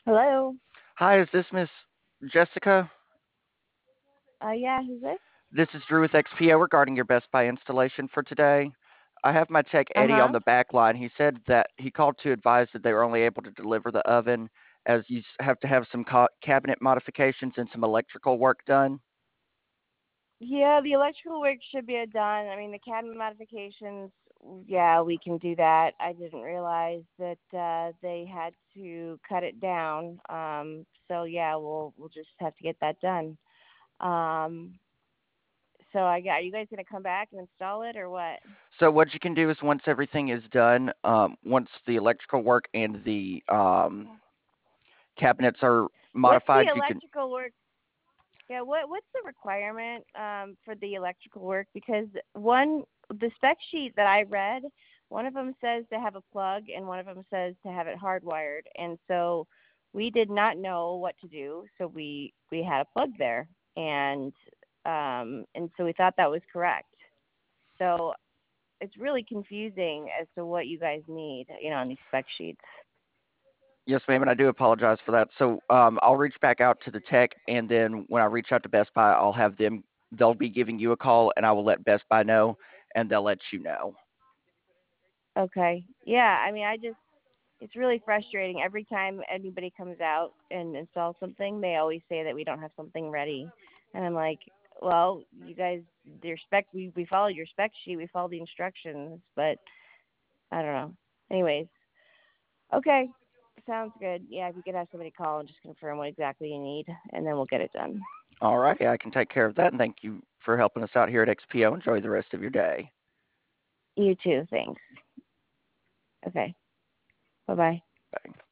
Hello. Hi, is this Miss Jessica? Yeah, who's this? This is Drew with XPO regarding your Best Buy installation for today. I have my tech Eddie on Uh-huh. the back line. He said that he called to advise that they were only able to deliver the oven as you have to have some cabinet modifications and some electrical work done. Yeah, the electrical work should be done. I mean, the cabinet modifications, yeah, we can do that. I didn't realize that they had to cut it down. So yeah, we'll just have to get that done. Um, so are you guys gonna come back and install it or what? So what you can do is once everything is done, once the electrical work and the cabinets are What's the modified, you can. electrical work? Yeah, what's the requirement for the electrical work? Because the spec sheet that I read, one of them says to have a plug and one of them says to have it hardwired. And so we did not know what to do, so we had a plug there, and so we thought that was correct. So it's really confusing as to what you guys need, on these spec sheets. Yes, ma'am, and I do apologize for that. So, I'll reach back out to the tech, and then when I reach out to Best Buy, I'll have them. They'll be giving you a call, and I will let Best Buy know, and they'll let you know. Okay. Yeah, I mean, it's really frustrating. Every time anybody comes out and installs something, they always say that we don't have something ready. And I'm like, well, you guys, we followed your spec sheet, we followed the instructions, but I don't know. Anyways, okay, sounds good. Yeah, if you could have somebody call and just confirm what exactly you need, and then we'll get it done. All right, I can take care of that, and thank you for helping us out here at XPO. Enjoy the rest of your day. You too. Thanks. Okay. Bye bye. Bye.